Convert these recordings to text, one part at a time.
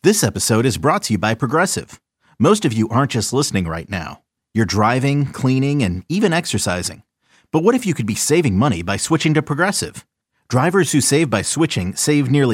This episode is brought to you by Progressive. Most of you aren't just listening right now. You're driving, cleaning, and even exercising. But what if you could be saving money by switching to Progressive? Drivers who save by switching save nearly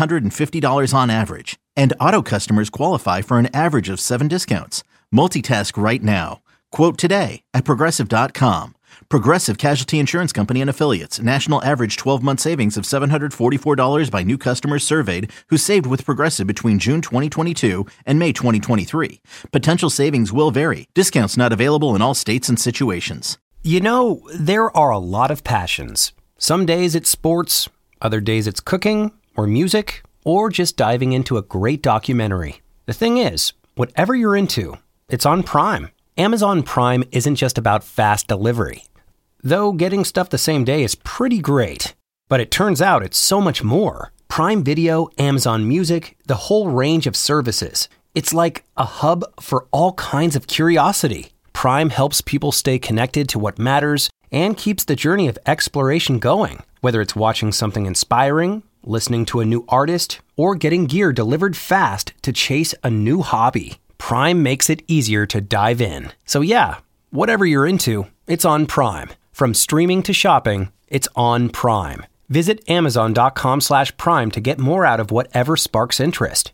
$750 on average. And auto customers qualify for an average of 7 discounts. Multitask right now. Quote today at Progressive.com. Progressive Casualty Insurance Company and Affiliates. National average 12-month savings of $744 by new customers surveyed who saved with Progressive between June 2022 and May 2023. Potential savings will vary. Discounts not available in all states and situations. You know, there are a lot of passions. Some days it's sports, other days it's cooking or music, or just diving into a great documentary. The thing is, whatever you're into, it's on Prime. Amazon Prime isn't just about fast delivery. Though getting stuff the same day is pretty great. But it turns out it's so much more. Prime Video, Amazon Music, the whole range of services. It's like a hub for all kinds of curiosity. Prime helps people stay connected to what matters and keeps the journey of exploration going. Whether it's watching something inspiring, listening to a new artist, or getting gear delivered fast to chase a new hobby. Prime makes it easier to dive in. So yeah, whatever you're into, it's on Prime. From streaming to shopping, it's on Prime. Visit Amazon.com/Prime to get more out of whatever sparks interest.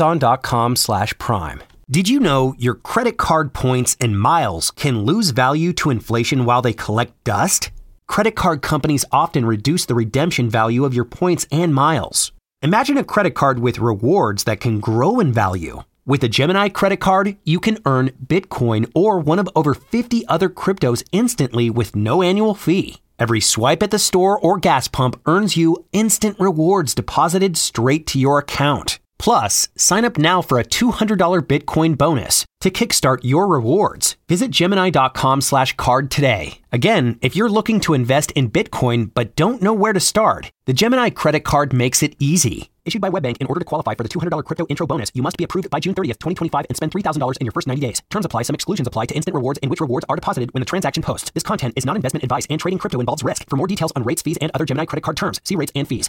Amazon.com/Prime. Did you know your credit card points and miles can lose value to inflation while they collect dust? Credit card companies often reduce the redemption value of your points and miles. Imagine a credit card with rewards that can grow in value. With a Gemini credit card, you can earn Bitcoin or one of over 50 other cryptos instantly with no annual fee. Every swipe at the store or gas pump earns you instant rewards deposited straight to your account. Plus, sign up now for a $200 Bitcoin bonus to kickstart your rewards. Visit Gemini.com/card today. Again, if you're looking to invest in Bitcoin but don't know where to start, the Gemini credit card makes it easy. Issued by WebBank, in order to qualify for the $200 crypto intro bonus, you must be approved by June 30th, 2025 and spend $3,000 in your first 90 days. Terms apply. Some exclusions apply to instant rewards in which rewards are deposited when the transaction posts. This content is not investment advice and trading crypto involves risk. For more details on rates, fees, and other Gemini credit card terms, see rates and fees.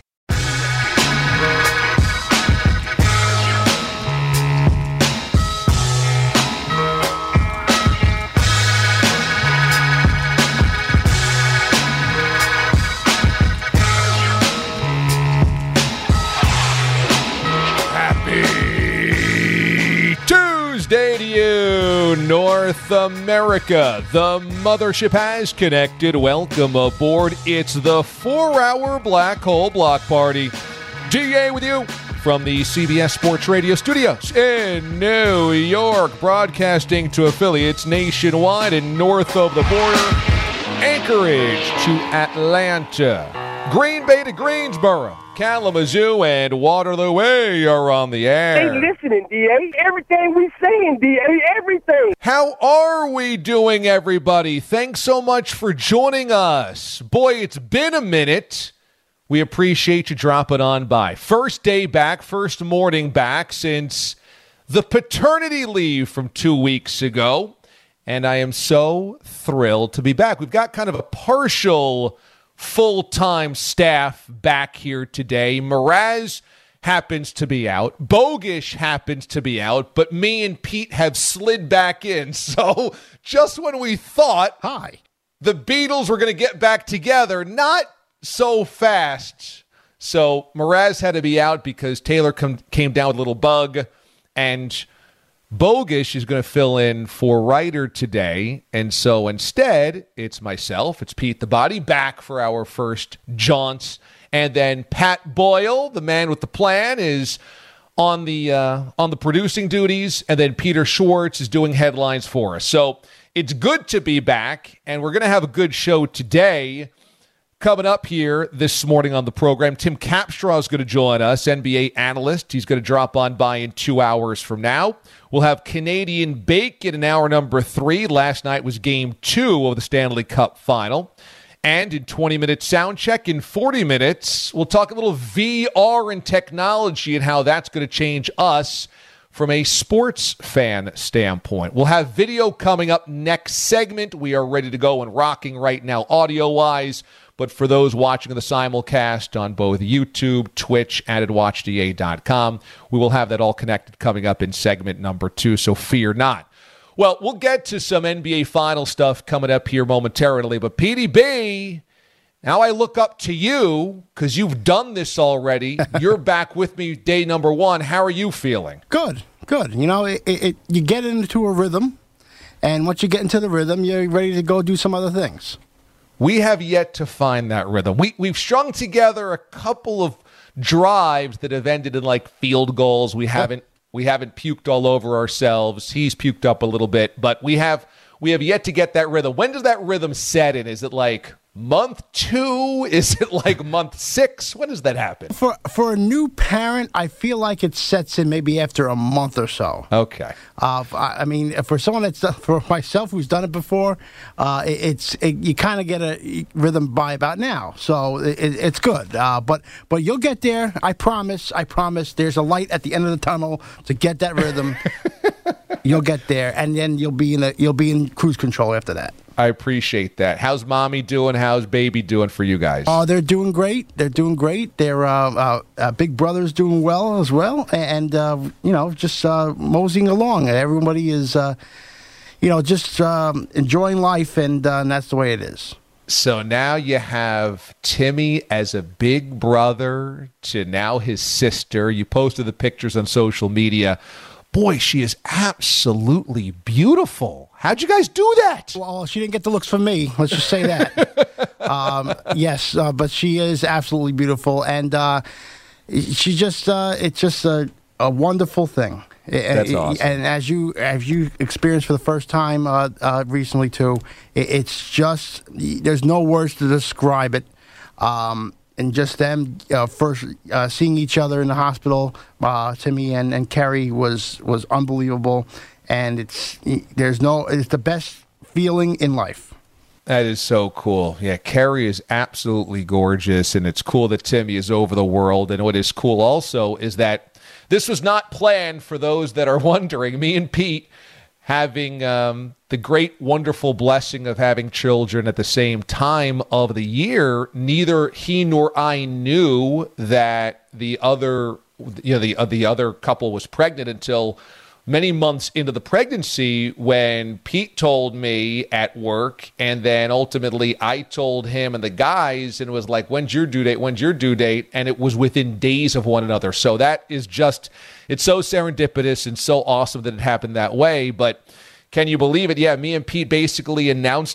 Day to you, North America. The mothership has connected. Welcome aboard. It's the 4-hour Black Hole Block Party. DA with you from the CBS Sports Radio studios in New York, broadcasting to affiliates nationwide and north of the border. Anchorage to Atlanta. Green Bay to Greensboro. Kalamazoo and Waterloo Way are on the air. They listening, D.A. Everything we saying, D.A. Everything. How are we doing, everybody? Thanks so much for joining us. Boy, it's been a minute. We appreciate you dropping on by. First day back, first morning back since the paternity leave from 2 weeks ago. And I am so thrilled to be back. We've got kind of a partial full-time staff back here today. Mraz happens to be out. Bogish happens to be out. But me and Pete have slid back in. So just when we thought the Beatles were going to get back together, not so fast. So Mraz had to be out because Taylor came down with a little bug. And Bogish is going to fill in for Ryder today, and so instead, it's myself, it's Pete the Body, back for our first jaunts, and then Pat Boyle, the man with the plan, is on the producing duties, and then Peter Schwartz is doing headlines for us. So it's good to be back, and we're going to have a good show today. Coming up here this morning on the program, Tim Capstraw is going to join us, NBA analyst. He's going to drop on by in 2 hours from now. We'll have Canadian Bacon in hour number 3. Last night was game 2 of the Stanley Cup final. And in 20-minute sound check, in 40 minutes, we'll talk a little VR and technology and how that's going to change us from a sports fan standpoint. We'll have video coming up next segment. We are ready to go and rocking right now audio-wise. But for those watching the simulcast on both YouTube, Twitch, and at WatchDA.com, we will have that all connected coming up in segment number 2, so fear not. Well, we'll get to some NBA final stuff coming up here momentarily, but PDB, now I look up to you because you've done this already. You're back with me day number 1. How are you feeling? Good. You know, you get into a rhythm, and once you get into the rhythm, you're ready to go do some other things. We have yet to find that rhythm. We've strung together a couple of drives that have ended in like field goals. We haven't puked all over ourselves. He's puked up a little bit, but we have yet to get that rhythm. When does that rhythm set in? Is it like month 2? Is it like month 6? When does that happen? For a new parent, I feel like it sets in maybe after a month or so. Okay. I mean, for someone for myself who's done it before, you kind of get a rhythm by about now. So it's good. But you'll get there. I promise. There's a light at the end of the tunnel to get that rhythm. You'll get there, and then you'll be in cruise control after that. I appreciate that. How's mommy doing? How's baby doing for you guys? Oh, they're doing great. Their big brother's doing well as well, and just moseying along. Everybody is, just enjoying life, and that's the way it is. So now you have Timmy as a big brother to now his sister. You posted the pictures on social media. Boy, she is absolutely beautiful. How'd you guys do that? Well, she didn't get the looks from me. Let's just say that. Yes, but she is absolutely beautiful, and she just it's just a wonderful thing. That's awesome. And as you experienced for the first time recently too, it's just there's no words to describe it. And just them first seeing each other in the hospital, Timmy and Kerry was unbelievable, and it's the best feeling in life. That is so cool. Yeah, Kerry is absolutely gorgeous, and it's cool that Timmy is over the world. And what is cool also is that this was not planned, for those that are wondering. Me and Pete having the great, wonderful blessing of having children at the same time of the year, neither he nor I knew that the other couple was pregnant until many months into the pregnancy, when Pete told me at work, and then ultimately I told him and the guys, and it was like, when's your due date? And it was within days of one another. So that is just, it's so serendipitous and so awesome that it happened that way. But can you believe it? Yeah, me and Pete basically announced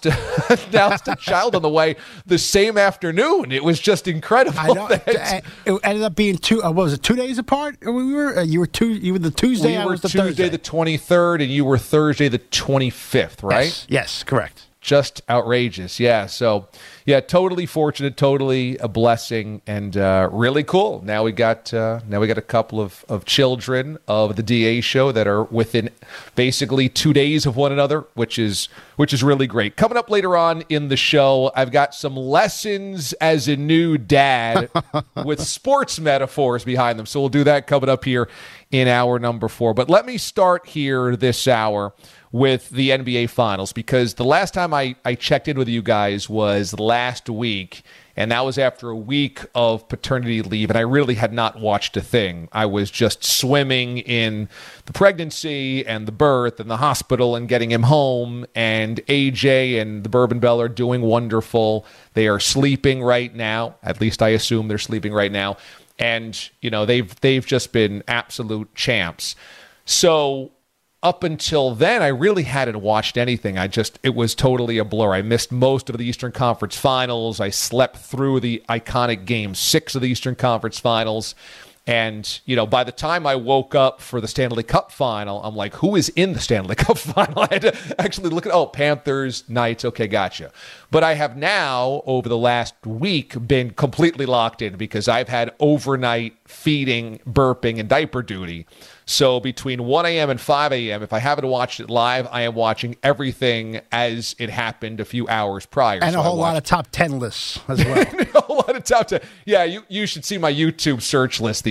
a child on the way the same afternoon. It was just incredible. I know. It ended up being 2 days apart? You were the Tuesday, I was the Thursday. Tuesday the 23rd, and you were Thursday the 25th, right? Yes, correct. Just outrageous. Yeah, so yeah, totally fortunate, totally a blessing, and really cool. Now we got a couple of children of the DA show that are within basically 2 days of one another, which is really great. Coming up later on in the show, I've got some lessons as a new dad with sports metaphors behind them. So we'll do that coming up here in hour number 4. But let me start here this hour with the NBA Finals, because the last time I checked in with you guys was last week, and that was after a week of paternity leave, and I really had not watched a thing. I was just swimming in the pregnancy and the birth and the hospital and getting him home, and AJ and the Bourbon Bell are doing wonderful. They are sleeping right now. At least I assume they're sleeping right now. And, they've just been absolute champs. So up until then, I really hadn't watched anything. It was totally a blur. I missed most of the Eastern Conference Finals. I slept through the iconic Game 6 of the Eastern Conference Finals. And, by the time I woke up for the Stanley Cup Final, I'm like, who is in the Stanley Cup Final? I had to actually look at, Panthers, Knights, okay, gotcha. But I have now, over the last week, been completely locked in because I've had overnight feeding, burping, and diaper duty. So between 1 a.m. and 5 a.m., if I haven't watched it live, I am watching everything as it happened a few hours prior. And a whole lot of top 10 lists as well. A whole lot of top 10. Yeah, you should see my YouTube search list these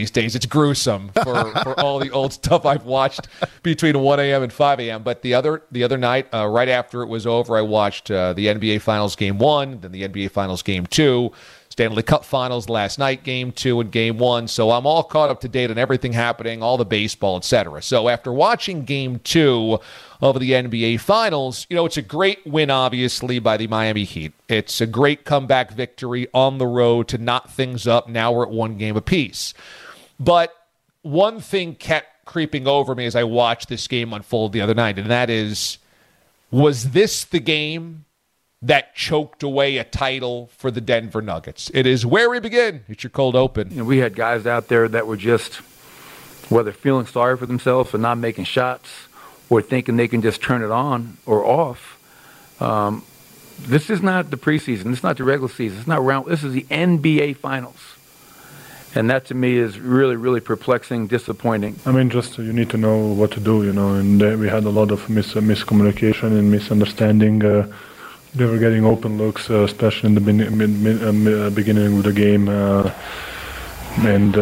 these days. It's gruesome for all the old stuff I've watched between 1 a.m. and 5 a.m. But the other night, right after it was over, I watched the NBA Finals Game 1, then the NBA Finals Game 2, Stanley Cup Finals last night, Game 2 and Game 1. So I'm all caught up to date on everything happening, all the baseball, etc. So after watching Game 2 of the NBA Finals, it's a great win, obviously, by the Miami Heat. It's a great comeback victory on the road to knot things up. Now we're at 1 game apiece. But one thing kept creeping over me as I watched this game unfold the other night, and that is, was this the game that choked away a title for the Denver Nuggets? It is where we begin. It's your cold open. We had guys out there that were just, whether feeling sorry for themselves for not making shots or thinking they can just turn it on or off. This is not the preseason. This is not the regular season. It's not round. This is the NBA Finals. And that, to me, is really, really perplexing, disappointing. I mean, just you need to know what to do, and we had a lot of miscommunication and misunderstanding. They were getting open looks, especially in the beginning of the game, and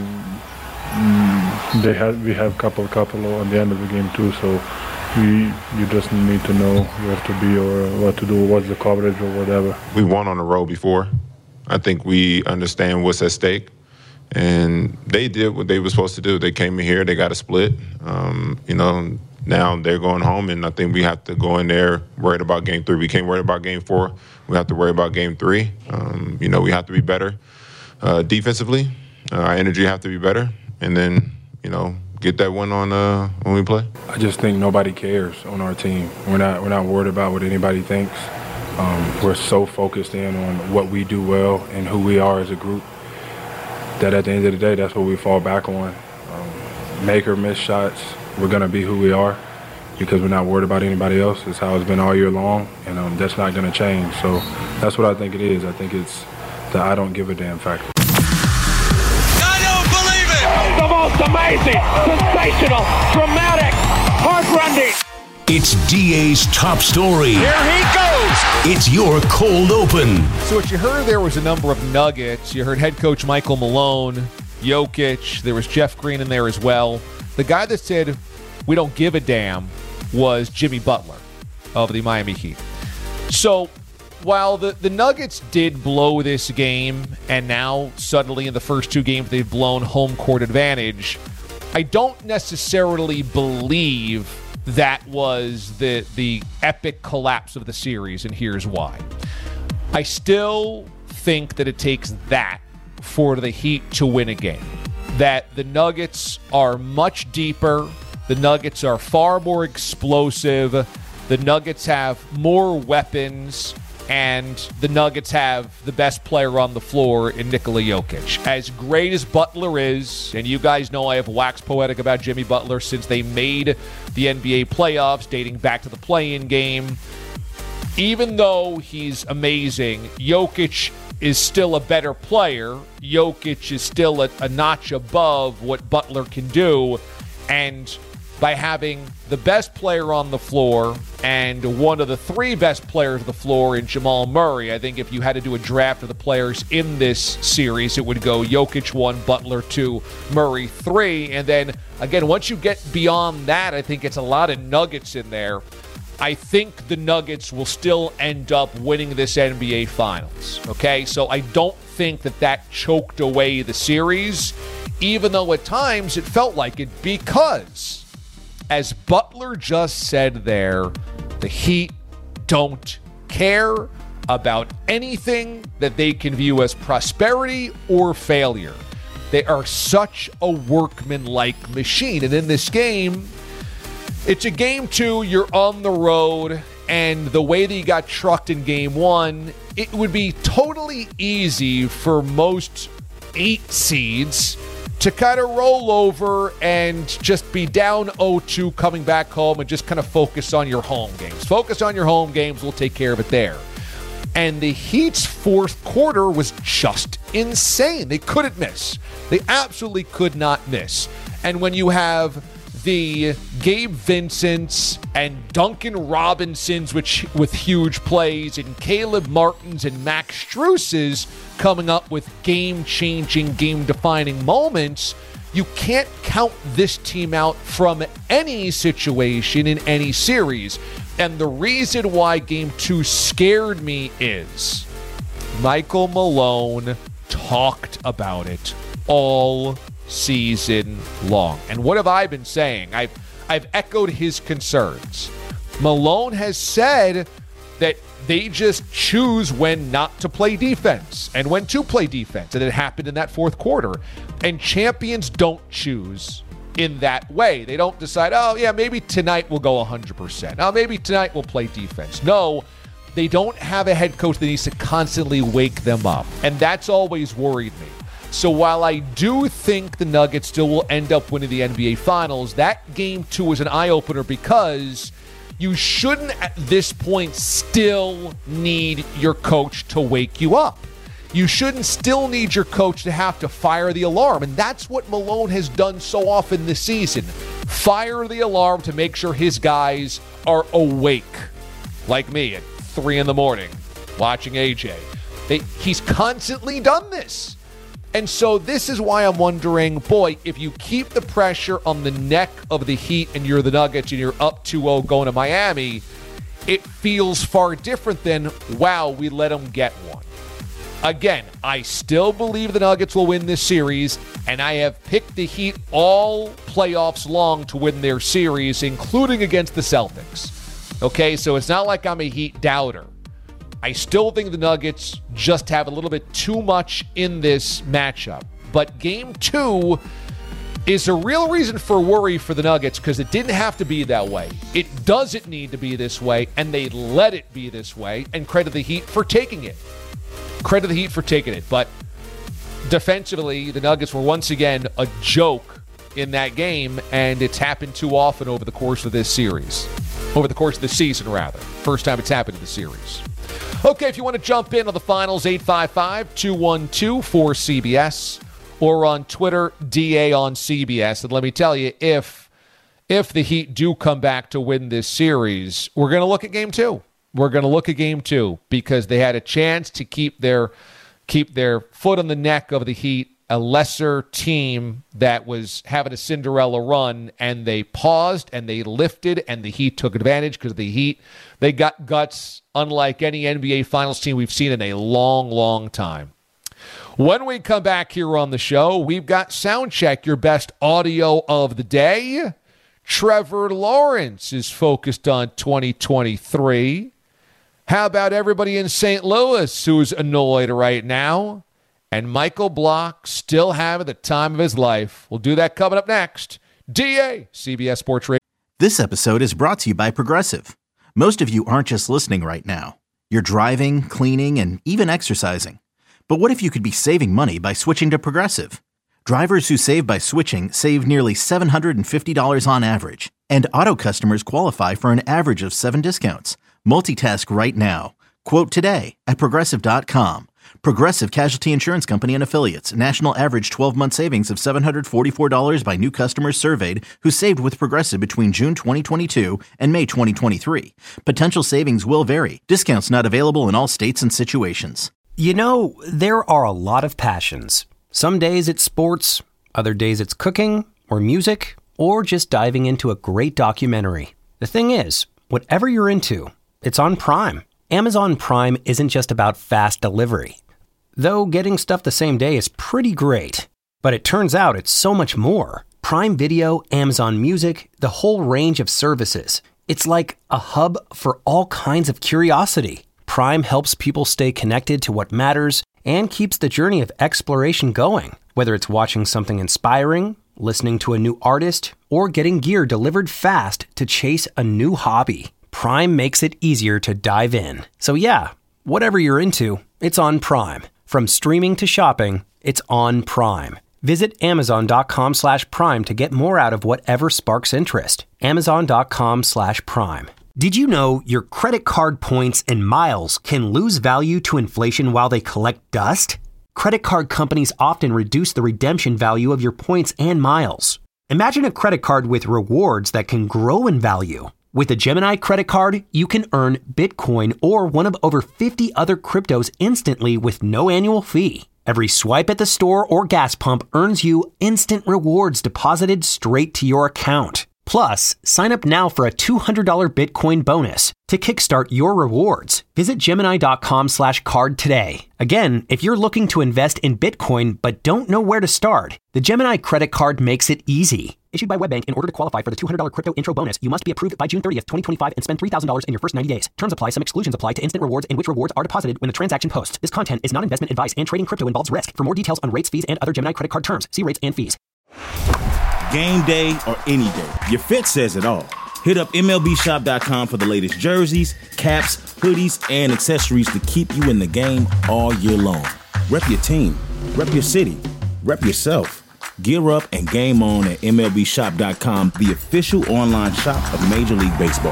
we have couple on the end of the game too. So you just need to know where to be or what to do, what's the coverage or whatever. We won on the road before. I think we understand what's at stake, and they did what they were supposed to do. They came in here, they got a split. Now they're going home, and I think we have to go in there worried about Game 3. We can't worry about Game 4. We have to worry about Game 3. We have to be better defensively. Our energy have to be better, and then, get that one on when we play. I just think nobody cares on our team. We're not worried about what anybody thinks. We're so focused in on what we do well and who we are as a group that at the end of the day, that's what we fall back on. Make or miss shots. We're going to be who we are because we're not worried about anybody else. It's how it's been all year long, and that's not going to change. So that's what I think it is. I think it's the I don't give a damn factor. I don't believe it! The most amazing, sensational, dramatic, heart-rending. It's DA's top story. Here he goes! It's your cold open. So what you heard there was a number of nuggets. You heard head coach Michael Malone, Jokic. There was Jeff Green in there as well. The guy that said, we don't give a damn, was Jimmy Butler of the Miami Heat. So while the Nuggets did blow this game, and now suddenly in the first 2 games they've blown home court advantage, I don't necessarily believe that was the epic collapse of the series, and here's why. I still think that it takes that for the Heat to win a game. That the Nuggets are much deeper. The Nuggets are far more explosive. The Nuggets have more weapons. And the Nuggets have the best player on the floor in Nikola Jokic. As great as Butler is, and you guys know I have waxed poetic about Jimmy Butler since they made the NBA playoffs, dating back to the play-in game. Even though he's amazing, Jokic is still a better player. Jokic is still a notch above what Butler can do. And by having the best player on the floor and one of the 3 best players on the floor in Jamal Murray, I think if you had to do a draft of the players in this series, it would go Jokic 1, Butler 2, Murray 3. And then, again, once you get beyond that, I think it's a lot of nuggets in there. I think the Nuggets will still end up winning this NBA Finals, okay? So I don't think that choked away the series, even though at times it felt like it, because, as Butler just said there, the Heat don't care about anything that they can view as prosperity or failure. They are such a workmanlike machine. And in this game, it's a Game 2, you're on the road, and the way that you got trucked in Game 1, it would be totally easy for most 8 seeds to kind of roll over and just be down 0-2 coming back home and just kind of focus on your home games. Focus on your home games, we'll take care of it there. And the Heat's fourth quarter was just insane. They couldn't miss. They absolutely could not miss. And when you have the Gabe Vincents and Duncan Robinsons with huge plays and Caleb Martins and Max Struses coming up with game-changing, game-defining moments, you can't count this team out from any situation in any series. And the reason why Game 2 scared me is Michael Malone talked about it all season long. And what have I been saying? I've echoed his concerns. Malone has said that they just choose when not to play defense and when to play defense. And it happened in that fourth quarter. And champions don't choose in that way. They don't decide, oh, yeah, maybe tonight we'll go 100%. Oh, maybe tonight we'll play defense. No, they don't have a head coach that needs to constantly wake them up. And that's always worried me. So while I do think the Nuggets still will end up winning the NBA Finals, that Game 2 is an eye-opener because you shouldn't at this point still need your coach to wake you up. You shouldn't still need your coach to have to fire the alarm. And that's what Malone has done so often this season. Fire the alarm to make sure his guys are awake. Like me at 3 in the morning watching AJ. He's constantly done this. And so this is why I'm wondering, boy, if you keep the pressure on the neck of the Heat and you're the Nuggets and you're up 2-0 going to Miami, it feels far different than, wow, we let them get one. Again, I still believe the Nuggets will win this series, and I have picked the Heat all playoffs long to win their series, including against the Celtics. Okay, so it's not like I'm a Heat doubter. I still think the Nuggets just have a little bit too much in this matchup. But Game 2 is a real reason for worry for the Nuggets because it didn't have to be that way. It doesn't need to be this way, and they let it be this way, and credit the Heat for taking it. Credit the Heat for taking it. But defensively, the Nuggets were once again a joke in that game, and it's happened too often over the course of this series. Over the course of the season, rather. First time it's happened in the series. Okay, if you want to jump in on the finals, 855-212-4CBS or on Twitter, DA on CBS. And let me tell you, if the Heat do come back to win this series, we're going to look at Game 2. We're going to look at Game 2 because they had a chance to keep their foot on the neck of the Heat, a lesser team that was having a Cinderella run, and they paused and they lifted, and the Heat took advantage because the Heat, they got guts unlike any NBA Finals team we've seen in a long, long time. When we come back here on the show, we've got Soundcheck, your best audio of the day. Trevor Lawrence is focused on 2023. How about everybody in St. Louis who's annoyed right now? And Michael Block still having the time of his life. We'll do that coming up next. DA, CBS Sports Radio. This episode is brought to you by Progressive. Most of you aren't just listening right now. You're driving, cleaning, and even exercising. But what if you could be saving money by switching to Progressive? Drivers who save by switching save nearly $750 on average. And auto customers qualify for an average of 7 discounts. Multitask right now. Quote today at Progressive.com. Progressive Casualty Insurance Company and Affiliates. National average 12-month savings of $744 by new customers surveyed who saved with Progressive between June 2022 and May 2023. Potential savings will vary. Discounts not available in all states and situations. You know, there are a lot of passions. Some days it's sports, other days it's cooking or music, or just diving into a great documentary. The thing is, whatever you're into, it's on Prime. Amazon Prime isn't just about fast delivery. Though getting stuff the same day is pretty great. But it turns out it's so much more. Prime Video, Amazon Music, the whole range of services. It's like a hub for all kinds of curiosity. Prime helps people stay connected to what matters and keeps the journey of exploration going. Whether it's watching something inspiring, listening to a new artist, or getting gear delivered fast to chase a new hobby. Prime makes it easier to dive in. So yeah, whatever you're into, it's on Prime. From streaming to shopping, it's on Prime. Visit Amazon.com/Prime to get more out of whatever sparks interest. Amazon.com/Prime. Did you know your credit card points and miles can lose value to inflation while they collect dust? Credit card companies often reduce the redemption value of your points and miles. Imagine a credit card with rewards that can grow in value. With a Gemini credit card, you can earn Bitcoin or one of over 50 other cryptos instantly with no annual fee. Every swipe at the store or gas pump earns you instant rewards deposited straight to your account. Plus, sign up now for a $200 Bitcoin bonus to kickstart your rewards. Visit Gemini.com/card today. Again, if you're looking to invest in Bitcoin but don't know where to start, the Gemini credit card makes it easy. Issued by WebBank, in order to qualify for the $200 crypto intro bonus, you must be approved by June 30th, 2025 and spend $3,000 in your first 90 days. Terms apply. Some exclusions apply to instant rewards and which rewards are deposited when the transaction posts. This content is not investment advice and trading crypto involves risk. For more details on rates, fees, and other Gemini credit card terms, see rates and fees. Game day or any day, your fit says it all. Hit up MLBshop.com for the latest jerseys, caps, hoodies, and accessories to keep you in the game all year long. Rep your team, rep your city, rep yourself. Gear up and game on at MLBshop.com, the official online shop of Major League Baseball.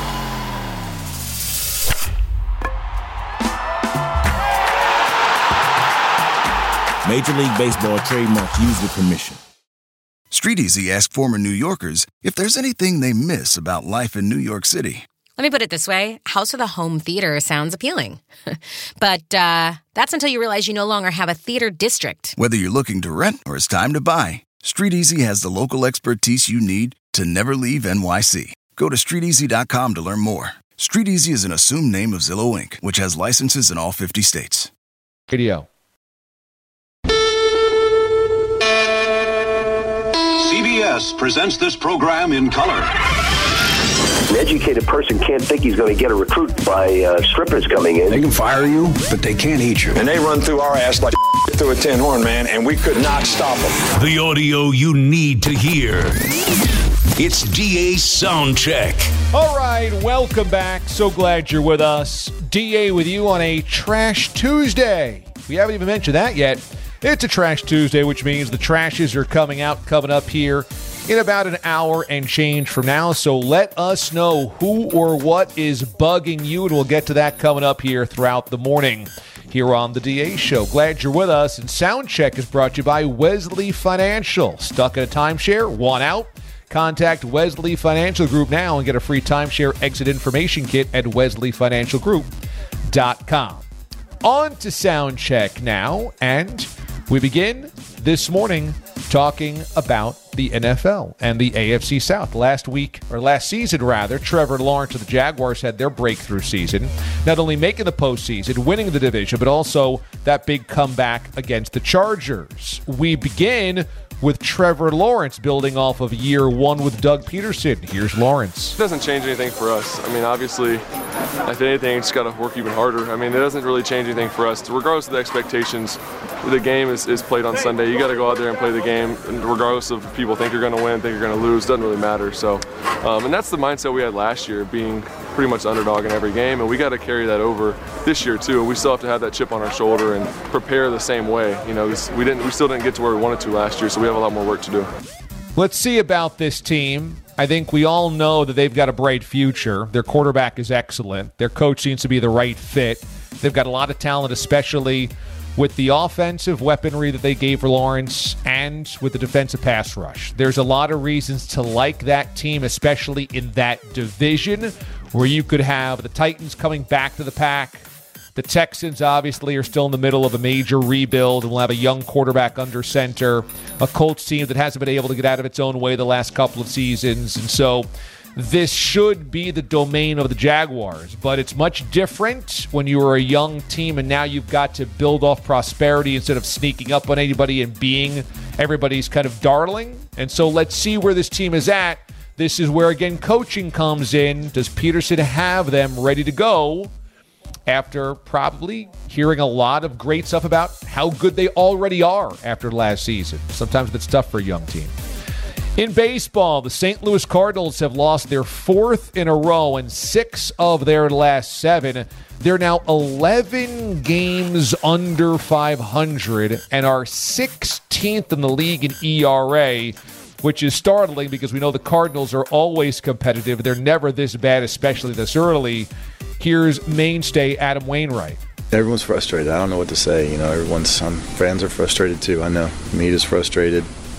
Major League Baseball trademark used with permission. StreetEasy asked former New Yorkers if there's anything they miss about life in New York City. Let me put it this way. House of the Home Theater sounds appealing. But that's until you realize you no longer have a theater district. Whether you're looking to rent or it's time to buy, StreetEasy has the local expertise you need to never leave NYC. Go to StreetEasy.com to learn more. StreetEasy is an assumed name of Zillow Inc., which has licenses in all 50 states. Radio. CBS presents this program in color. An educated person can't think he's going to get a recruit by strippers coming in. They can fire you, but they can't eat you. And they run through our ass like through a tin horn, man, and we could not stop them. The audio you need to hear. It's DA's Soundcheck. All right, welcome back. So glad you're with us. DA with you on a Trash Tuesday. We haven't even mentioned that yet. It's a Trash Tuesday, which means the trashes are coming up here in about an hour and change from now. So let us know who or what is bugging you, and we'll get to that coming up here throughout the morning here on the DA Show. Glad you're with us. And Soundcheck is brought to you by Wesley Financial. Stuck in a timeshare? Want out? Contact Wesley Financial Group now and get a free timeshare exit information kit at wesleyfinancialgroup.com. On to Soundcheck now, and we begin this morning talking about the NFL and the AFC South. Last season, Trevor Lawrence of the Jaguars had their breakthrough season, not only making the postseason, winning the division, but also that big comeback against the Chargers. We begin with Trevor Lawrence building off of year one with Doug Peterson. Here's Lawrence. It doesn't change anything for us. I mean, obviously, if anything, it's got to work even harder. I mean, it doesn't really change anything for us. Regardless of the expectations, the game is played on Sunday. You got to go out there and play the game, and regardless of people think you're going to win, think you're going to lose, doesn't really matter. So, and that's the mindset we had last year, being pretty much the underdog in every game, and we got to carry that over this year too. We still have to have that chip on our shoulder and prepare the same way. You know, we still didn't get to where we wanted to last year, so we have a lot more work to do. Let's see about this team. I think we all know that they've got a bright future. Their quarterback is excellent. Their coach seems to be the right fit. They've got a lot of talent, especially with the offensive weaponry that they gave for Lawrence and with the defensive pass rush. There's a lot of reasons to like that team, especially in that division where you could have the Titans coming back to the pack. The Texans obviously are still in the middle of a major rebuild and will have a young quarterback under center. A Colts team that hasn't been able to get out of its own way the last couple of seasons. And so this should be the domain of the Jaguars. But it's much different when you were a young team and now you've got to build off prosperity instead of sneaking up on anybody and being everybody's kind of darling. And so let's see where this team is at. This is where, again, coaching comes in. Does Peterson have them ready to go after probably hearing a lot of great stuff about how good they already are after last season? Sometimes it's tough for a young team. In baseball, the St. Louis Cardinals have lost their fourth in a row and 6 of their last 7. They're now 11 games under 500 and are 16th in the league in ERA, which is startling because we know the Cardinals are always competitive. They're never this bad, especially this early. Here's mainstay Adam Wainwright. Everyone's frustrated. I don't know what to say. You know, fans are frustrated too. I know. Meat is frustrated.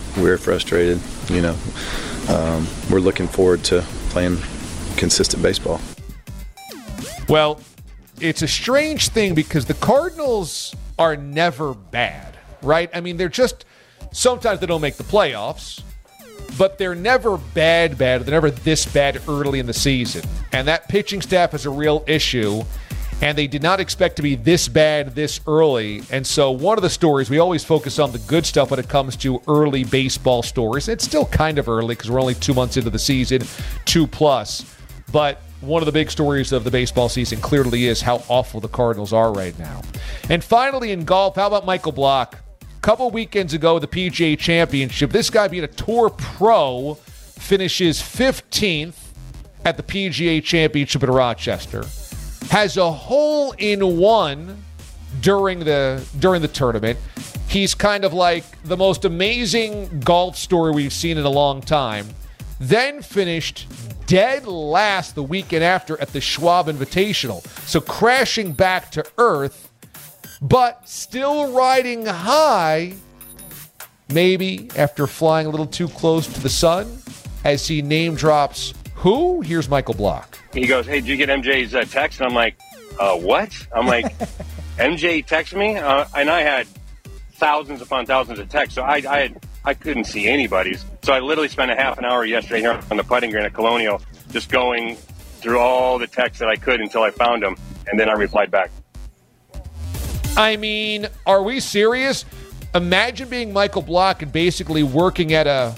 we're frustrated. We're looking forward to playing consistent baseball. Well, it's a strange thing because the Cardinals are never bad, right? I mean, they're just sometimes they don't make the playoffs, but they're never bad. They're never this bad early in the season. And that pitching staff is a real issue, and they did not expect to be this bad this early. And so one of the stories, we always focus on the good stuff when it comes to early baseball stories. It's still kind of early because we're only 2 months into the season, 2+. But one of the big stories of the baseball season clearly is how awful the Cardinals are right now. And finally in golf, how about Michael Block? A couple weekends ago, the PGA Championship, this guy being a Tour Pro finishes 15th at the PGA Championship in Rochester. Has a hole-in-one during the tournament. He's kind of like the most amazing golf story we've seen in a long time. Then finished dead last the weekend after at the Schwab Invitational. So crashing back to earth, but still riding high, maybe after flying a little too close to the sun, as he name drops who? Here's Michael Block. He goes, hey, did you get MJ's text? And I'm like, what? I'm like, MJ texted me? And I had thousands upon thousands of texts, so I couldn't see anybody's. So I literally spent a half an hour yesterday here on the putting green at Colonial just going through all the texts that I could until I found them, and then I replied back. I mean, are we serious? Imagine being Michael Block and basically working at a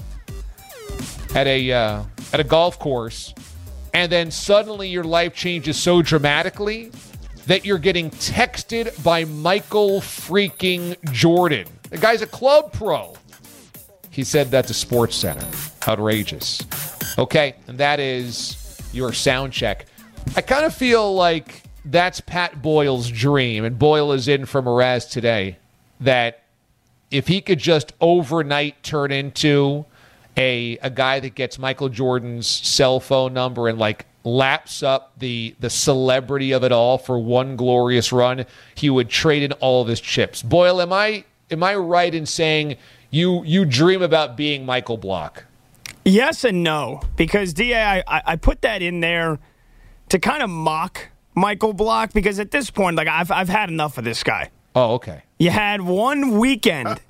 golf course, and then suddenly your life changes so dramatically that you're getting texted by Michael freaking Jordan. The guy's a club pro. He said that to SportsCenter. Outrageous. Okay, and that is your sound check. I kind of feel like that's Pat Boyle's dream, and Boyle is in for Mraz today, that if he could just overnight turn into a guy that gets Michael Jordan's cell phone number and like laps up the celebrity of it all for one glorious run, he would trade in all of his chips. Boyle, am I right in saying you dream about being Michael Block? Yes and no, because DA, I put that in there to kind of mock Michael Block, because at this point, like I've had enough of this guy. Oh, okay. You had one weekend.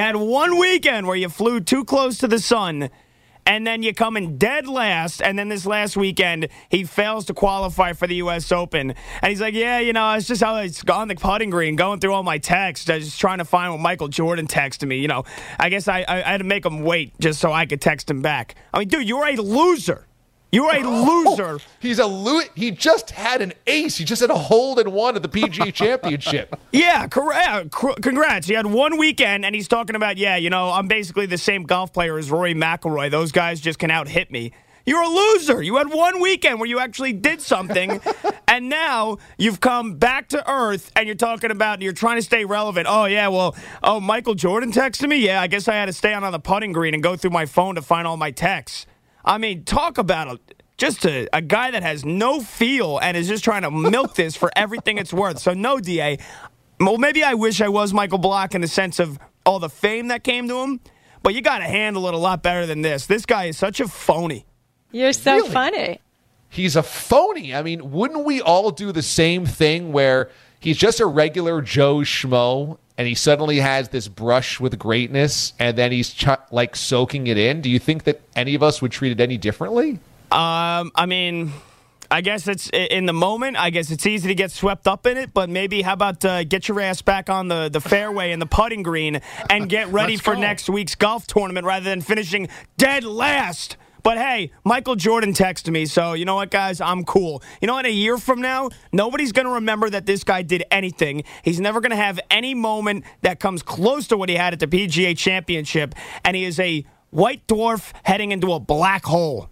Where you flew too close to the sun, and then you come in dead last, and then this last weekend, he fails to qualify for the U.S. Open. And he's like, yeah, it's just how it's on the putting green, going through all my texts, just trying to find what Michael Jordan texted me. I guess I had to make him wait just so I could text him back. I mean, dude, you're a loser. You're a loser. He's a loser. He just had an ace. He just had a hole-in-one at the PGA Championship. Yeah, congrats. He had one weekend, and he's talking about, I'm basically the same golf player as Rory McIlroy. Those guys just can out-hit me. You're a loser. You had one weekend where you actually did something, and now you've come back to earth, and you're talking about, you're trying to stay relevant. Michael Jordan texted me? Yeah, I guess I had to stay on the putting green and go through my phone to find all my texts. I mean, talk about a guy that has no feel and is just trying to milk this for everything it's worth. So no, DA. Well, maybe I wish I was Michael Block in the sense of all the fame that came to him, but you got to handle it a lot better than this. This guy is such a phony. You're so Really? funny. He's a phony. I mean, wouldn't we all do the same thing where he's just a regular Joe Schmo and he suddenly has this brush with greatness and then he's soaking it in? Do you think that any of us would treat it any differently? I mean, I guess it's in the moment. I guess it's easy to get swept up in it, but maybe how about get your ass back on the fairway and the putting green and get ready for next week's golf tournament rather than finishing dead last. But hey, Michael Jordan texted me, so you know what, guys? I'm cool. You know what? A year from now, nobody's going to remember that this guy did anything. He's never going to have any moment that comes close to what he had at the PGA Championship, and he is a white dwarf heading into a black hole.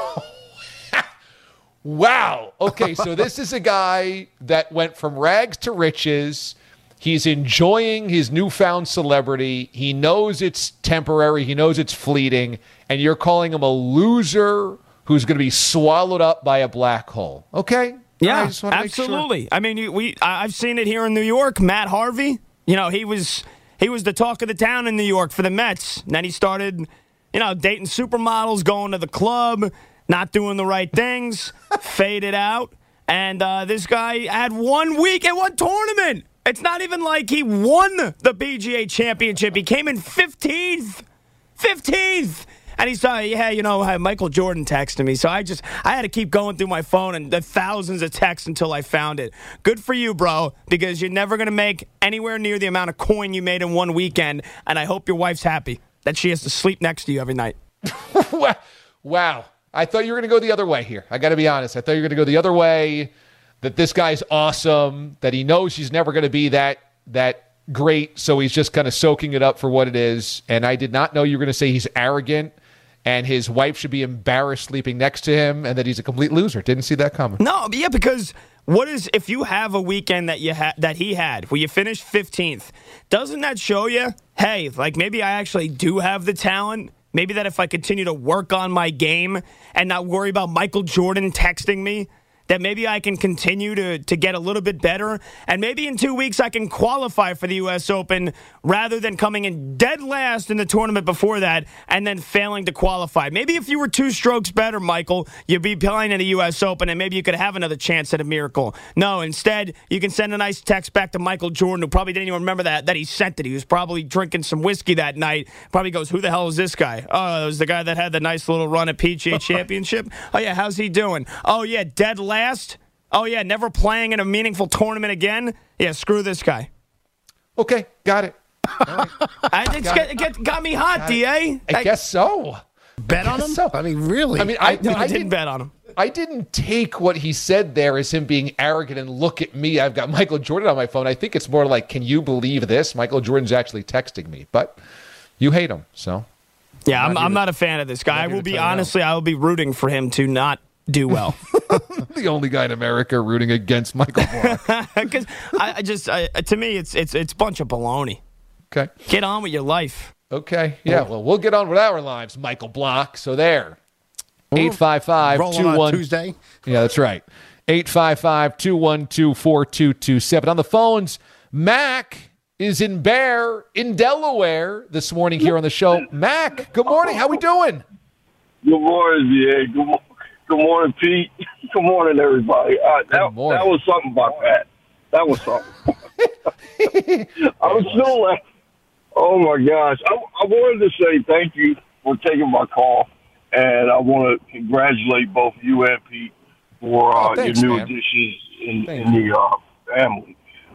Wow. Okay, so this is a guy that went from rags to riches. He's enjoying his newfound celebrity. He knows it's temporary. He knows it's fleeting. And you're calling him a loser who's going to be swallowed up by a black hole. Okay? Yeah, absolutely. Sure. I mean, I've seen it here in New York. Matt Harvey, he was He was the talk of the town in New York for the Mets. And then he started, dating supermodels, going to the club, not doing the right things, faded out. And this guy had 1 week and one tournament. It's not even like he won the PGA Championship. He came in 15th. 15th. And he saw, Michael Jordan texted me. So I had to keep going through my phone and the thousands of texts until I found it. Good for you, bro, because you're never going to make anywhere near the amount of coin you made in one weekend. And I hope your wife's happy that she has to sleep next to you every night. Wow. I thought you were going to go the other way here. I got to be honest. I thought you were going to go the other way, that this guy's awesome, that he knows he's never going to be that great, so he's just kind of soaking it up for what it is. And I did not know you were going to say he's arrogant and his wife should be embarrassed sleeping next to him and that he's a complete loser. Didn't see that coming. No, yeah, because if you have a weekend that that he had where you finished 15th, doesn't that show you, hey, like maybe I actually do have the talent? Maybe that if I continue to work on my game and not worry about Michael Jordan texting me, that maybe I can continue to get a little bit better. And maybe in 2 weeks I can qualify for the U.S. Open rather than coming in dead last in the tournament before that and then failing to qualify. Maybe if you were 2 strokes better, Michael, you'd be playing in the U.S. Open and maybe you could have another chance at a miracle. No, instead, you can send a nice text back to Michael Jordan, who probably didn't even remember that he sent it. He was probably drinking some whiskey that night. Probably goes, who the hell is this guy? Oh, it was the guy that had the nice little run at PGA Championship. Oh, yeah, how's he doing? Oh, yeah, dead last. Oh, yeah, never playing in a meaningful tournament again? Yeah, screw this guy. Okay, got it. Right. Got me hot, D.A. I guess so. Bet on him? So. I mean, really? I mean, I didn't bet on him. I didn't take what he said there as him being arrogant and look at me. I've got Michael Jordan on my phone. I think it's more like, can you believe this? Michael Jordan's actually texting me. But you hate him, so. Yeah, I'm not a fan of this guy. I will be rooting for him to not do well. The only guy in America rooting against Michael Block. Because to me, it's a bunch of baloney. Okay. Get on with your life. Okay. Yeah, well, we'll get on with our lives, Michael Block. So there. 855-21. On Tuesday. Yeah, that's right. 855-212-4227. On the phones, Mac is in Delaware this morning here on the show. Mac, good morning. How we doing? Good morning, VA. Good morning, Pete. Good morning, everybody. That was something about that. That was something. I was still laughing. Oh, my gosh. I wanted to say thank you for taking my call, and I want to congratulate both you and Pete for thanks, your new man. additions in the family.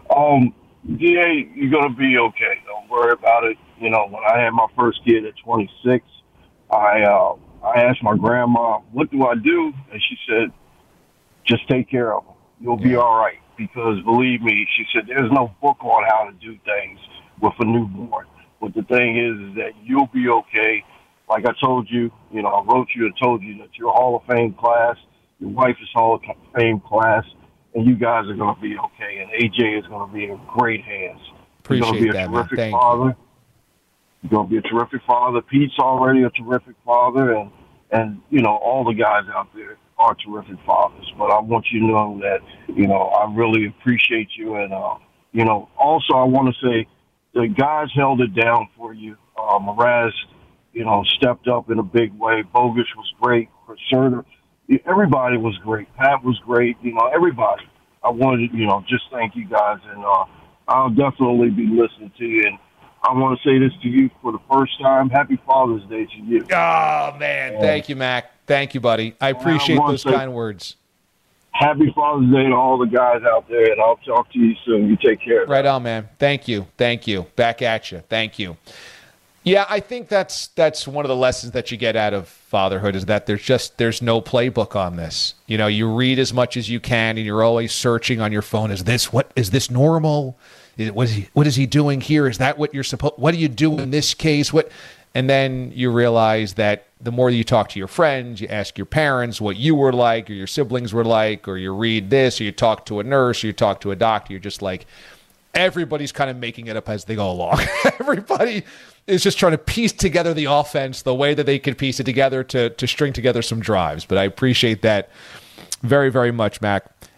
DA, you're going to be okay. Don't worry about it. You know, when I had my first kid at 26, I asked my grandma, what do I do? And she said, just take care of them. You'll be all right. Because believe me, she said, there's no book on how to do things with a newborn. But the thing is that you'll be okay. Like I told you, I wrote you and told you that you're Hall of Fame class. Your wife is Hall of Fame class. And you guys are going to be okay. And AJ is going to be in great hands. Appreciate He's going to be a terrific father. He's going to be a terrific father. Pete's already a terrific father. And all the guys out there are terrific fathers. But I want you to know that, I really appreciate you. And, also I want to say the guys held it down for you. Mraz, stepped up in a big way. Bogus was great. Serter, everybody was great. Pat was great. Everybody. I wanted to, just thank you guys. And I'll definitely be listening to you. And I want to say this to you for the first time. Happy Father's Day to you. Oh, man. Thank you, Mac. Thank you, buddy. I appreciate those kind words. Happy Father's Day to all the guys out there, and I'll talk to you soon. You take care. Right on, man. Thank you. Thank you. Back at you. Thank you. Yeah, I think that's one of the lessons that you get out of fatherhood is that there's no playbook on this. You read as much as you can, and you're always searching on your phone. Is this normal? What is he doing here? Is that what you're supposed? What do you do in this case? And then you realize that the more you talk to your friends, you ask your parents what you were like, or your siblings were like, or you read this, or you talk to a nurse, or you talk to a doctor. You're just like, everybody's kind of making it up as they go along. Everybody is just trying to piece together the offense the way that they can piece it together to string together some drives. But I appreciate that very, very much, Mac.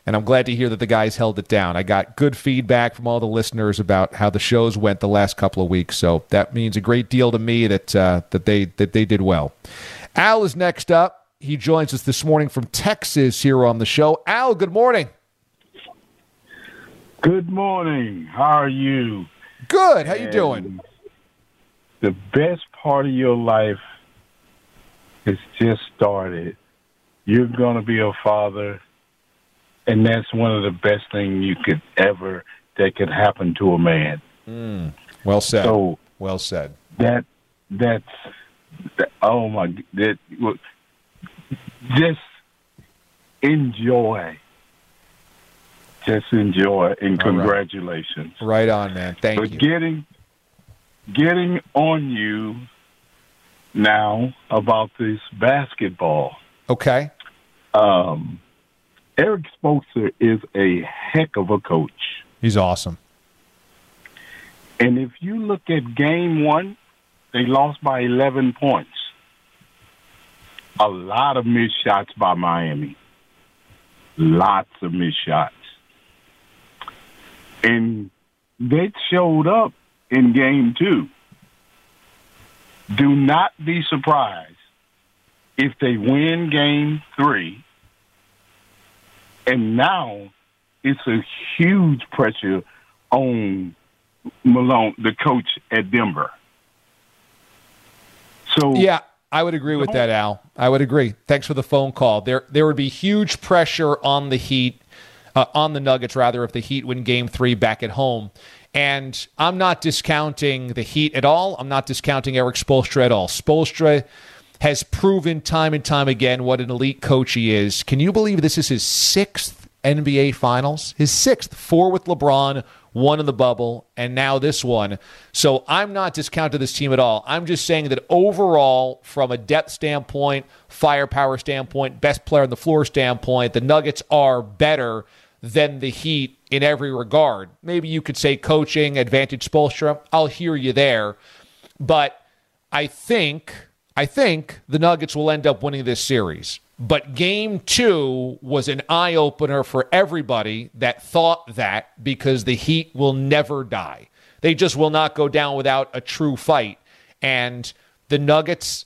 And I'm glad to hear that the guys held it down. I got good feedback from all the listeners about how the shows went the last couple of weeks, so that means a great deal to me that they did well. Al is next up. He joins us this morning from Texas here on the show. Al, good morning. Good morning. How are you? Good. How you doing? The best part of your life has just started. You're going to be a father. And that's one of the best things that could happen to a man. Well said. So well said. Oh my! Just enjoy. Just enjoy, and congratulations. Right on, man. Thank you. But getting on you now about this basketball. Okay. Eric Spoelstra is a heck of a coach. He's awesome. And if you look at game 1, they lost by 11 points. A lot of missed shots by Miami. Lots of missed shots. And they showed up in game 2. Do not be surprised if they win game 3. And now it's a huge pressure on Malone, the coach at Denver. So yeah, I would agree with that, Al. I would agree. Thanks for the phone call. There would be huge pressure on the Heat, on the Nuggets, rather, if the Heat win Game 3 back at home. And I'm not discounting the Heat at all. I'm not discounting Eric Spoelstra at all. Spoelstra has proven time and time again what an elite coach he is. Can you believe this is his 6th NBA Finals? His 6th, 4 with LeBron, 1 in the bubble, and now this one. So I'm not discounting this team at all. I'm just saying that overall, from a depth standpoint, firepower standpoint, best player on the floor standpoint, the Nuggets are better than the Heat in every regard. Maybe you could say coaching, advantage Spoelstra. I'll hear you there. But I think the Nuggets will end up winning this series. But Game 2 was an eye-opener for everybody that thought that, because the Heat will never die. They just will not go down without a true fight. And the Nuggets,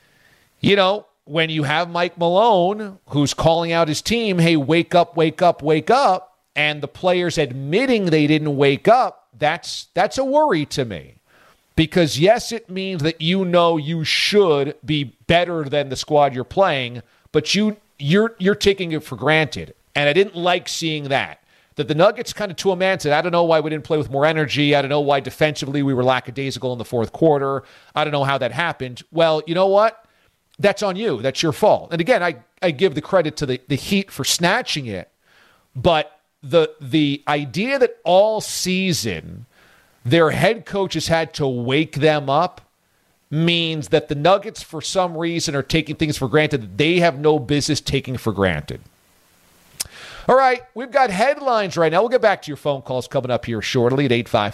when you have Mike Malone, who's calling out his team, hey, wake up, wake up, wake up, and the players admitting they didn't wake up, that's a worry to me. Because, yes, it means that you should be better than the squad you're playing, but you're taking it for granted. And I didn't like seeing that the Nuggets kind of to a man said, I don't know why we didn't play with more energy. I don't know why defensively we were lackadaisical in the fourth quarter. I don't know how that happened. Well, you know what? That's on you. That's your fault. And again, I give the credit to the Heat for snatching it. But the idea that all season their head coach has had to wake them up means that the Nuggets, for some reason, are taking things for granted that they have no business taking for granted. All right, we've got headlines right now. We'll get back to your phone calls coming up here shortly at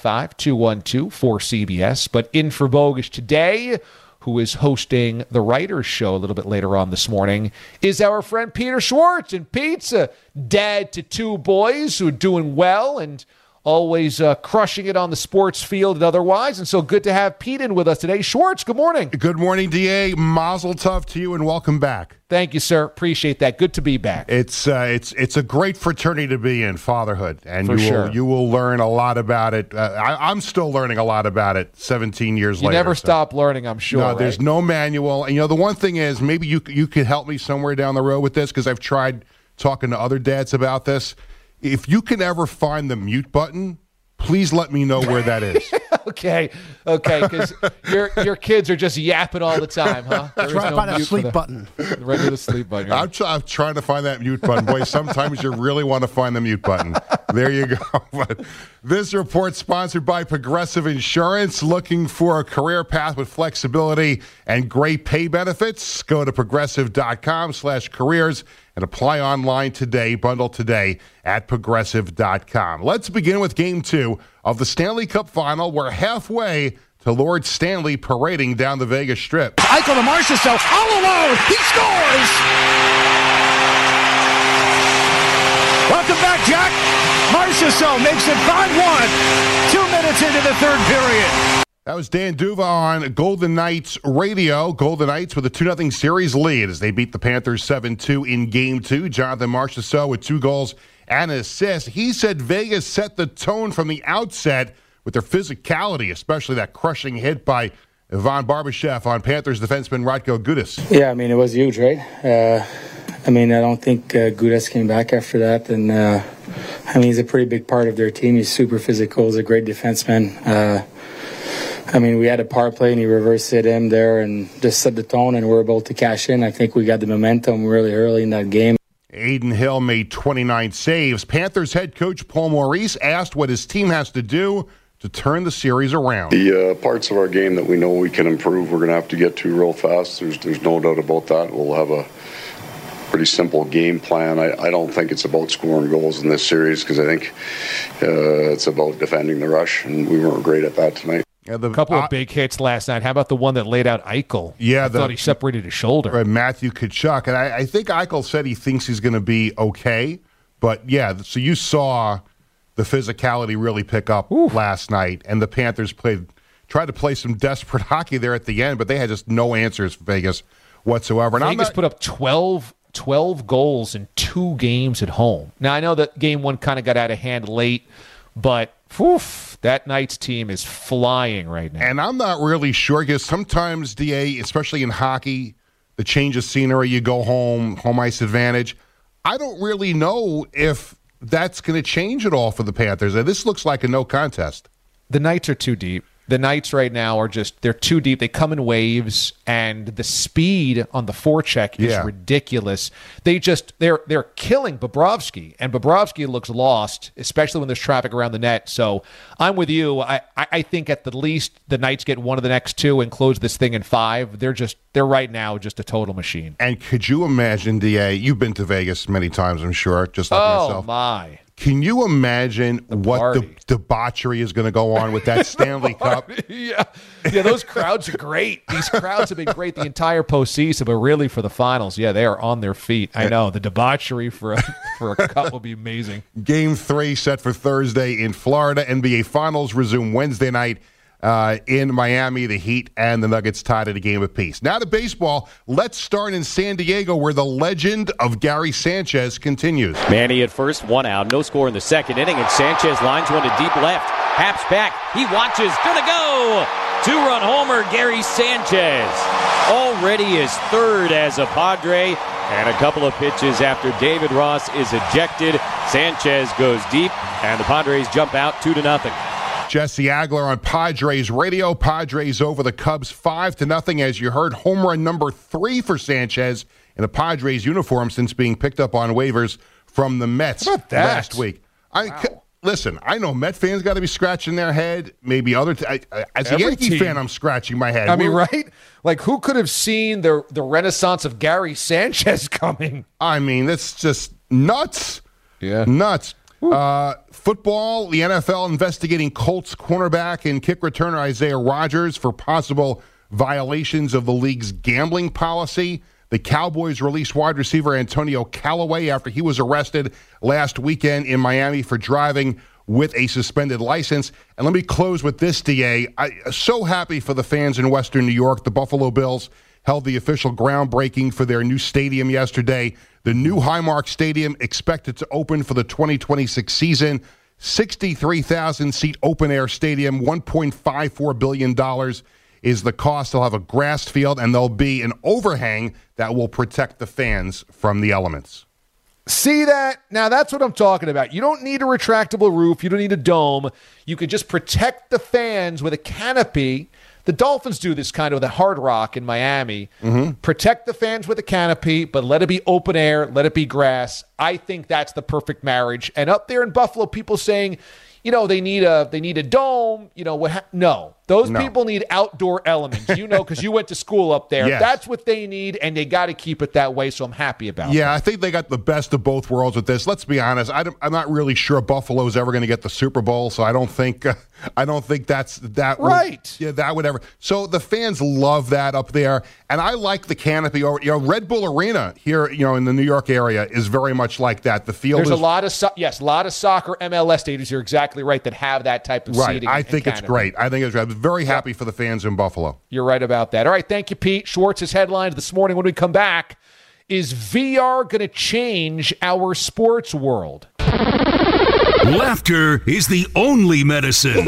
855-212-4CBS. But in for Bogusch today, who is hosting the Writers' Show a little bit later on this morning, is our friend Peter Schwartz. And Pete's a dad to 2 boys who are doing well and always crushing it on the sports field and otherwise. And so good to have Pete in with us today. Schwartz, good morning. Good morning, DA. Mazel tov to you and welcome back. Thank you, sir. Appreciate that. Good to be back. It's a great fraternity to be in, fatherhood. And you will learn a lot about it. I'm still learning a lot about it 17 years later. You never stop learning, I'm sure. No, there's no manual. And, the one thing is, maybe you could help me somewhere down the road with this, because I've tried talking to other dads about this. If you can ever find the mute button, please let me know where that is. Okay, because your kids are just yapping all the time, huh? Try to find a sleep button. Regular sleep button. Right? I'm trying to find that mute button. Boy, sometimes you really want to find the mute button. There you go. But this report sponsored by Progressive Insurance. Looking for a career path with flexibility and great pay benefits? Go to progressive.com/careers and apply online today. Bundle today at progressive.com. Let's begin with Game 2 of the Stanley Cup Final. We're halfway to Lord Stanley parading down the Vegas Strip. Eichel to Marchessault, all alone. He scores! Welcome back, Jack. Marchessault makes it 5-1. 2 minutes into the third period. That was Dan Duva on Golden Knights radio. Golden Knights with a 2-0 series lead as they beat the Panthers 7-2 in Game 2. Jonathan Marchessault with 2 goals and an assist. He said Vegas set the tone from the outset with their physicality, especially that crushing hit by Ivan Barbashev on Panthers defenseman Radko Gudas. Yeah, I mean, it was huge, right? I don't think Gudas came back after that. And, he's a pretty big part of their team. He's super physical. He's a great defenseman. We had a power play, and he reversed hit him there and just set the tone, and we're able to cash in. I think we got the momentum really early in that game. Aiden Hill made 29 saves. Panthers head coach Paul Maurice asked what his team has to do to turn the series around. The parts of our game that we know we can improve, we're going to have to get to real fast. There's no doubt about that. We'll have a pretty simple game plan. I don't think it's about scoring goals in this series because I think it's about defending the rush, and we weren't great at that tonight. A couple of big hits last night. How about the one that laid out Eichel? Yeah, I thought he separated his shoulder. Matthew Tkachuk. And I think Eichel said he thinks he's going to be okay. But, yeah, so you saw the physicality really pick up last night. And the Panthers tried to play some desperate hockey there at the end, but they had just no answers for Vegas whatsoever. And Vegas put up 12 goals in 2 games at home. Now, I know that game 1 kind of got out of hand late, but that Knights team is flying right now. And I'm not really sure because sometimes, DA, especially in hockey, the change of scenery, you go home ice advantage. I don't really know if that's going to change at all for the Panthers. This looks like a no contest. The Knights are too deep. The Knights right now are they're too deep. They come in waves, and the speed on the forecheck is ridiculous. They're killing Bobrovsky, and Bobrovsky looks lost, especially when there's traffic around the net. So I'm with you. I think at the least the Knights get one of the next 2 and close this thing in 5. They're right now just a total machine. And could you imagine, DA, you've been to Vegas many times, I'm sure, just like myself. Oh, my. Can you imagine what the debauchery is going to go on with that Stanley Cup? Yeah, those crowds are great. These crowds have been great the entire postseason, but really for the finals, they are on their feet. I know. The debauchery for a cup will be amazing. Game 3 set for Thursday in Florida. NBA Finals resume Wednesday night in Miami. The Heat and the Nuggets tied at a game apiece. Now to baseball. Let's start in San Diego, where the legend of Gary Sanchez continues. Manny at first, 1 out, no score in the second inning, and Sanchez lines one to deep left. Haps back, he watches, gonna go! 2-run homer, Gary Sanchez. Already his 3rd as a Padre, and a couple of pitches after David Ross is ejected. Sanchez goes deep, and the Padres jump out 2-0. Jesse Agler on Padres radio. Padres over the Cubs 5-0. As you heard, home run number 3 for Sanchez in a Padres uniform since being picked up on waivers from the Mets last week. Listen, I know Met fans got to be scratching their head. Maybe other as a Yankee fan, I'm scratching my head. I mean, right? Like, who could have seen the renaissance of Gary Sanchez coming? I mean, that's just nuts. Yeah. Nuts. Football, the NFL investigating Colts cornerback and kick returner Isaiah Rodgers for possible violations of the league's gambling policy. The Cowboys released wide receiver Antonio Callaway after he was arrested last weekend in Miami for driving with a suspended license. And let me close with this, DA. I'm so happy for the fans in Western New York. The Buffalo Bills held the official groundbreaking for their new stadium yesterday. The new Highmark Stadium expected to open for the 2026 season. 63,000-seat open-air stadium, $1.54 billion is the cost. They'll have a grass field, and there'll be an overhang that will protect the fans from the elements. See that? Now, that's what I'm talking about. You don't need a retractable roof. You don't need a dome. You can just protect the fans with a canopy. The Dolphins do this kind of with a Hard Rock in Miami. Mm-hmm. Protect the fans with a canopy, but let it be open air, let it be grass. I think that's the perfect marriage. And up there in Buffalo, people saying, they need a dome. No, Those people need outdoor elements, because you went to school up there. Yes. That's what they need, and they got to keep it that way, so I'm happy about it. Yeah, I think they got the best of both worlds with this. Let's be honest. I'm not really sure Buffalo's ever going to get the Super Bowl, so I don't think that's that. Right. That would ever. So the fans love that up there, and I like the canopy. Red Bull Arena here, in the New York area is very much like that. The field. There's a lot of soccer MLS stadiums. You're exactly right that have that type of seating. I think it's great. I think it's great. I'm very happy for the fans in Buffalo. You're right about that. All right, thank you, Pete. Schwartz's headlines this morning when we come back. Is VR going to change our sports world? Laughter is the only medicine.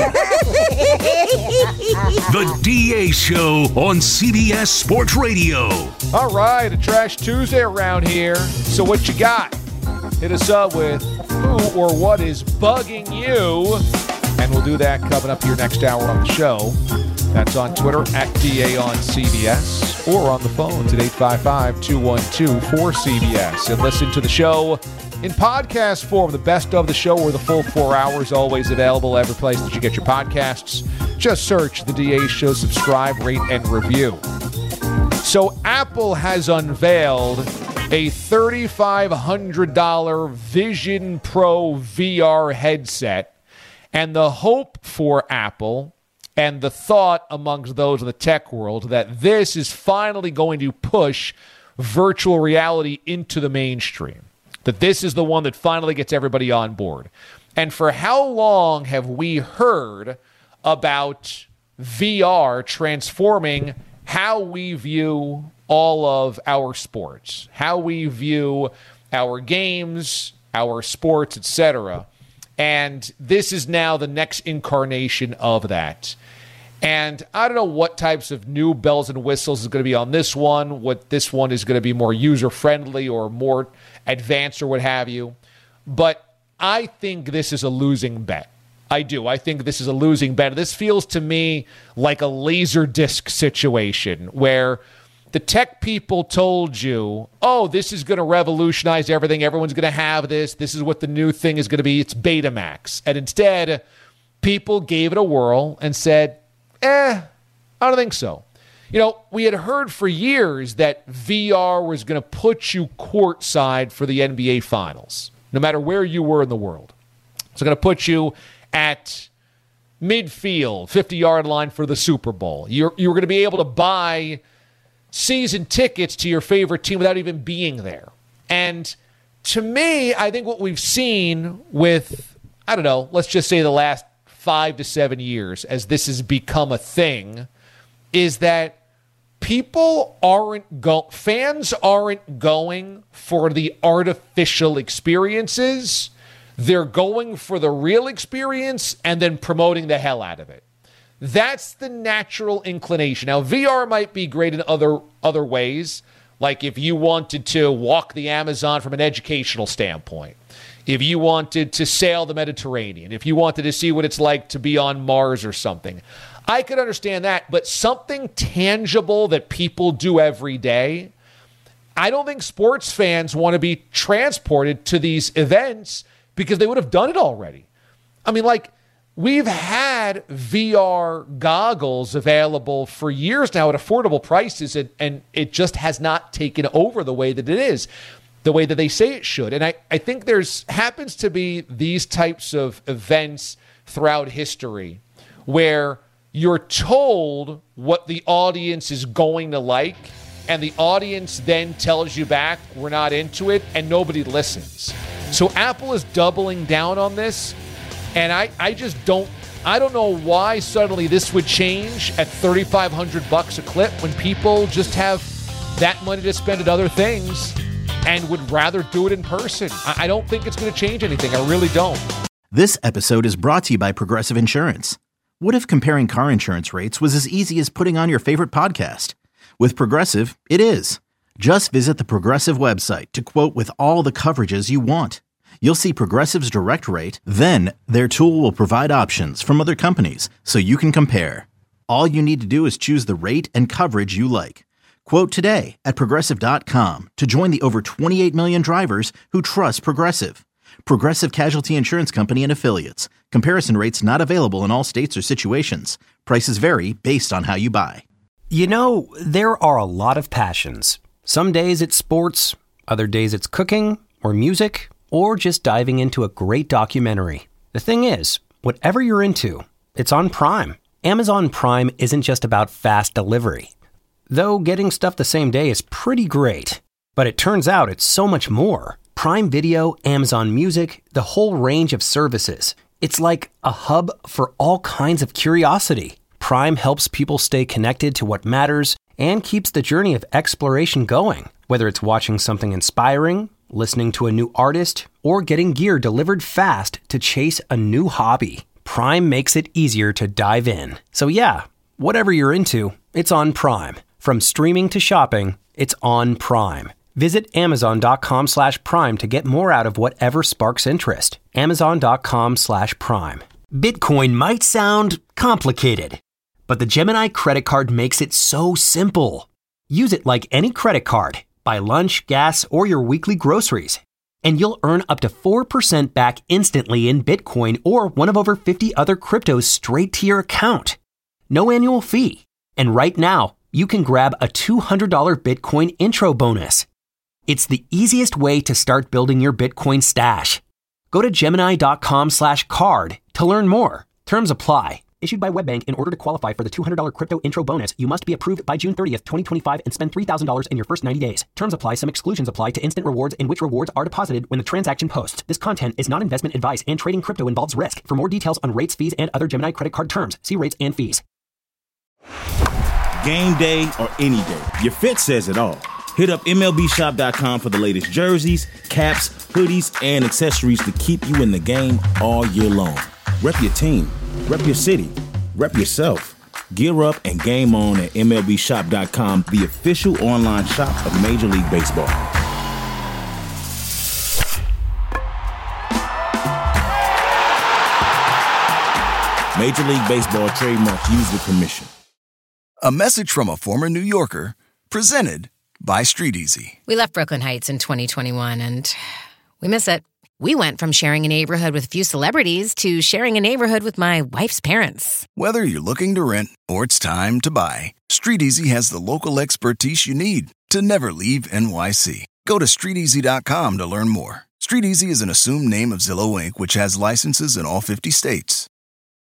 The DA Show on CBS Sports Radio. All right, a Trash Tuesday around here. So what you got? Hit us up with who or what is bugging you. And we'll do that coming up here next hour on the show. That's on Twitter at DA on CBS or on the phones at 855-212-4CBS. And listen to the show in podcast form, the best of the show or the full 4 hours, always available every place that you get your podcasts. Just search the DA Show, subscribe, rate, and review. So Apple has unveiled a $3,500 Vision Pro VR headset. And the hope for Apple and the thought amongst those in the tech world that this is finally going to push virtual reality into the mainstream. That this is the one that finally gets everybody on board. And for how long have we heard about VR transforming how we view all of our sports, how we view our games, our sports, etc.? And this is now the next incarnation of that. And I don't know what types of new bells and whistles is going to be on this one, what this one is going to be more user-friendly or more advanced or what have you. But I think this is a losing bet. I do. I think this is a losing bet. This feels to me like a Laserdisc situation where the tech people told you, oh, this is going to revolutionize everything. Everyone's going to have this. This is what the new thing is going to be. It's Betamax. And instead, people gave it a whirl and said, I don't think so. We had heard for years that VR was going to put you courtside for the NBA Finals, no matter where you were in the world. It's going to put you at midfield, 50-yard line for the Super Bowl. You're going to be able to buy season tickets to your favorite team without even being there. And to me, I think what we've seen with, let's just say the last 5 to 7 years as this has become a thing is that fans aren't going for the artificial experiences. They're going for the real experience and then promoting the hell out of it. That's the natural inclination. Now, VR might be great in other ways, like if you wanted to walk the Amazon from an educational standpoint, if you wanted to sail the Mediterranean, if you wanted to see what it's like to be on Mars or something. I could understand that, but something tangible that people do every day, I don't think sports fans want to be transported to these events because they would have done it already. I mean, we've had VR goggles available for years now at affordable prices, and it just has not taken over the way that it is, the way that they say it should. And I think there's happens to be these types of events throughout history where you're told what the audience is going to like, and the audience then tells you back, we're not into it, and nobody listens. So Apple is doubling down on this. And I don't know why suddenly this would change at $3,500 a clip when people just have that money to spend at other things and would rather do it in person. I don't think it's going to change anything. I really don't. This episode is brought to you by Progressive Insurance. What if comparing car insurance rates was as easy as putting on your favorite podcast? With Progressive, it is. Just visit the Progressive website to quote with all the coverages you want. You'll see Progressive's direct rate, then their tool will provide options from other companies so you can compare. All you need to do is choose the rate and coverage you like. Quote today at Progressive.com to join the over 28 million drivers who trust Progressive. Progressive Casualty Insurance Company and Affiliates. Comparison rates not available in all states or situations. Prices vary based on how you buy. You know, there are a lot of passions. Some days it's sports, other days it's cooking or music, or just diving into a great documentary. The thing is, whatever you're into, it's on Prime. Amazon Prime isn't just about fast delivery. Though getting stuff the same day is pretty great. But it turns out it's so much more. Prime Video, Amazon Music, the whole range of services. It's like a hub for all kinds of curiosity. Prime helps people stay connected to what matters and keeps the journey of exploration going. Whether it's watching something inspiring, listening to a new artist, or getting gear delivered fast to chase a new hobby, Prime makes it easier to dive in. So yeah, whatever you're into, it's on Prime. From streaming to shopping, it's on Prime. Visit Amazon.com/Prime to get more out of whatever sparks interest. Amazon.com/Prime. Bitcoin might sound complicated, but the Gemini credit card makes it so simple. Use it like any credit card. Buy lunch, gas, or your weekly groceries, and you'll earn up to 4% back instantly in Bitcoin or one of over 50 other cryptos straight to your account. No annual fee. And right now, you can grab a $200 Bitcoin intro bonus. It's the easiest way to start building your Bitcoin stash. Go to Gemini.com/card to learn more. Terms apply. Issued by WebBank. In order to qualify for the $200 crypto intro bonus, you must be approved by June 30th, 2025 and spend $3,000 in your first 90 days. Terms apply. Some exclusions apply to instant rewards in which rewards are deposited when the transaction posts. This content is not investment advice and trading crypto involves risk. For more details on rates, fees, and other Gemini credit card terms, see rates and fees. Game day or any day, your fit says it all. Hit up MLBshop.com for the latest jerseys, caps, hoodies, and accessories to keep you in the game all year long. Rep your team, rep your city, rep yourself. Gear up and game on at MLBshop.com, the official online shop of Major League Baseball. Major League Baseball trademarks used with permission. A message from a former New Yorker, presented by StreetEasy. We left Brooklyn Heights in 2021, and we miss it. We went from sharing a neighborhood with a few celebrities to sharing a neighborhood with my wife's parents. Whether you're looking to rent or it's time to buy, StreetEasy has the local expertise you need to never leave NYC. Go to StreetEasy.com to learn more. StreetEasy is an assumed name of Zillow Inc., which has licenses in all 50 states.